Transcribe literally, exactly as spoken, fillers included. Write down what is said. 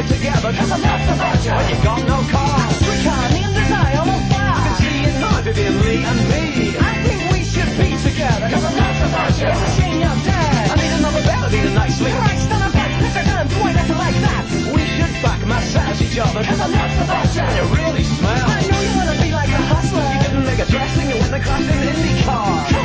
together, cause I'm not about you. When you got no car, we can't even deny I'm on fire. I can see it now, Vivian Lee and me. I think we should be together, cause I'm not about you. It's a shame you're dead. I need another melody tonight, sleep. Christ on a back, piss a gun, do I let it like that? We should back massage each other, cause I'm not about you. You really smell. I know you wanna be like a hustler. You didn't make a dressing, you went to class in IndyCar.